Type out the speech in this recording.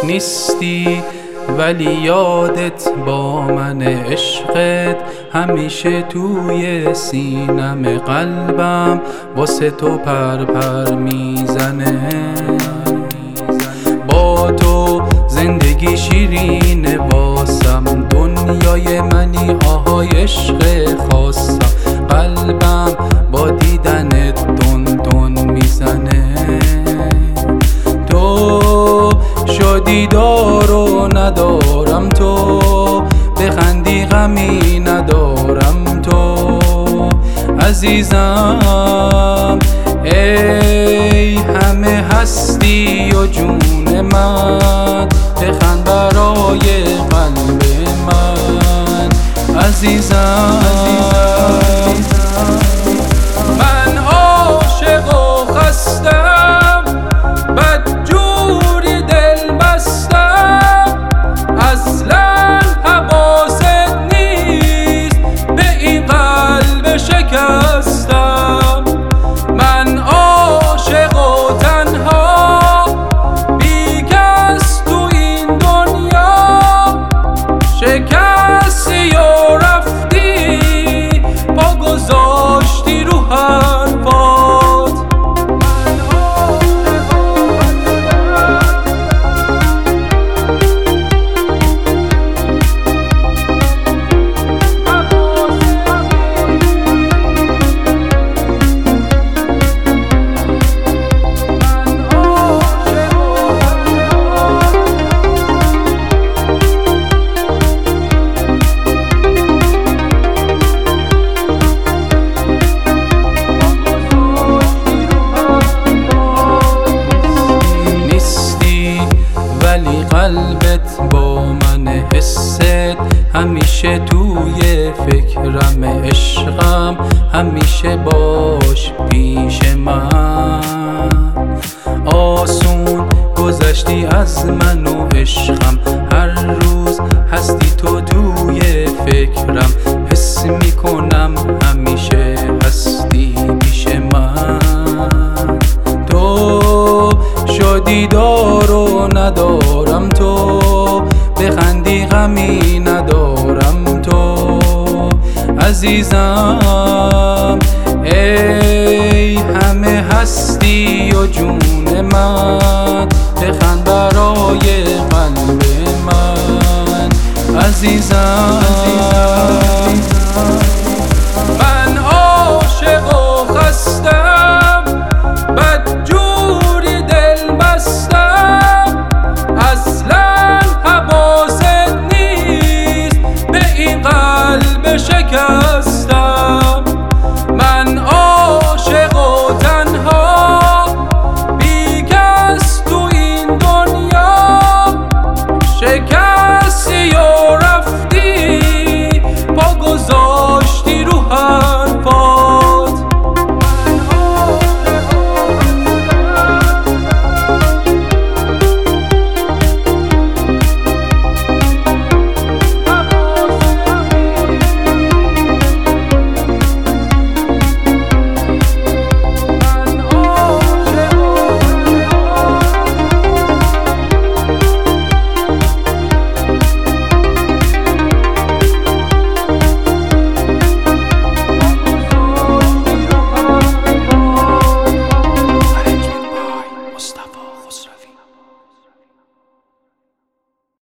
نیستی ولی یادت با من عشقت همیشه توی سینم قلبم واسه تو پر میزنه. با تو زندگی شیرینه واسم، دنیای منی آهای عشق خاصم، قلبم با دیدنت دون میزنه. تو شادی دارو ندارم، تو بخندی غمی ندارم، تو عزیزم ای همه هستی و جون من، بخند برای قلب من عزیزم. من عاشق و خستم، بدجوری دل بستم، اصلا حواست نیست به این قلب شکستم. من عاشق و تنها بی کس تو این دنیا، شکستی و رفتی پا گذاشتی رو حرفات. قلبت با من حست همیشه توی فکرم، عشقم همیشه باش پیش من. آسون گذشتی از من و عشقم، هر روز هستی تو توی فکرم، حس میکنم همیشه هستی پیش من. تو شادی دارو ندارم، تو بخندی غمی ندارم، تو عزیزم ای همه هستی و جون من، بخند برای قلب من عزیزم.